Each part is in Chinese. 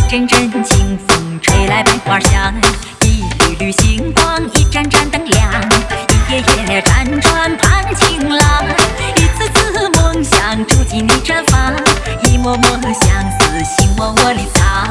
阵阵清风吹来百花香，一缕缕星光，一盏盏灯亮，一夜夜辗转盼情郎，一次次梦想住进你毡房，一幕幕相思心窝窝里藏。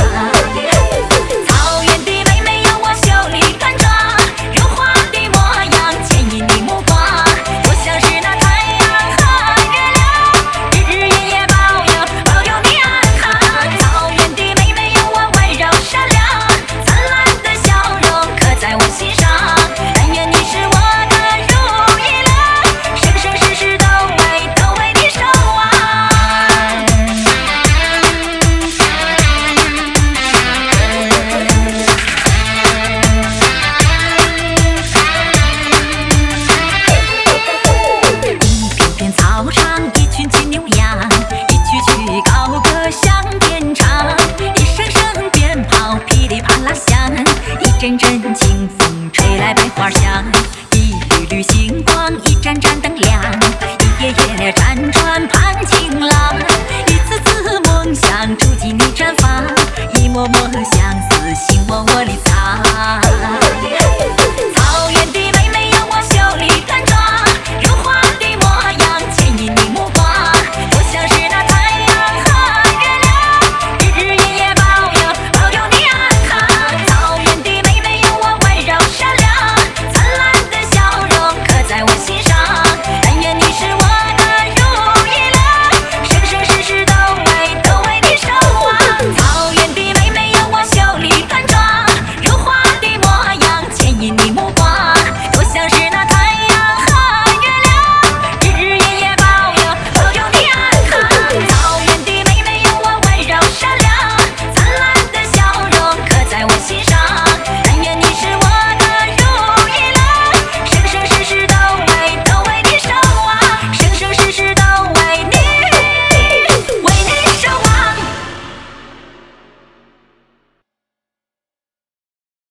草原的妹妹要我秀丽端庄，如花的模样牵引你目光，我像是那太阳和月亮，日日夜夜保佑你安康。草原的妹妹有我温柔善良，灿烂的笑容刻在我心上，但愿你是我的如意郎，生生世世都为你守望。一片片草场，一群群牛羊，一曲曲高歌向天唱，一声声鞭炮噼里啪啦响，一阵阵清风吹来百花香，一缕缕星光，一盏盏灯亮，一夜夜辗转盼情郎，一次次梦想住进你毡房，一幕幕相思心窝窝里藏。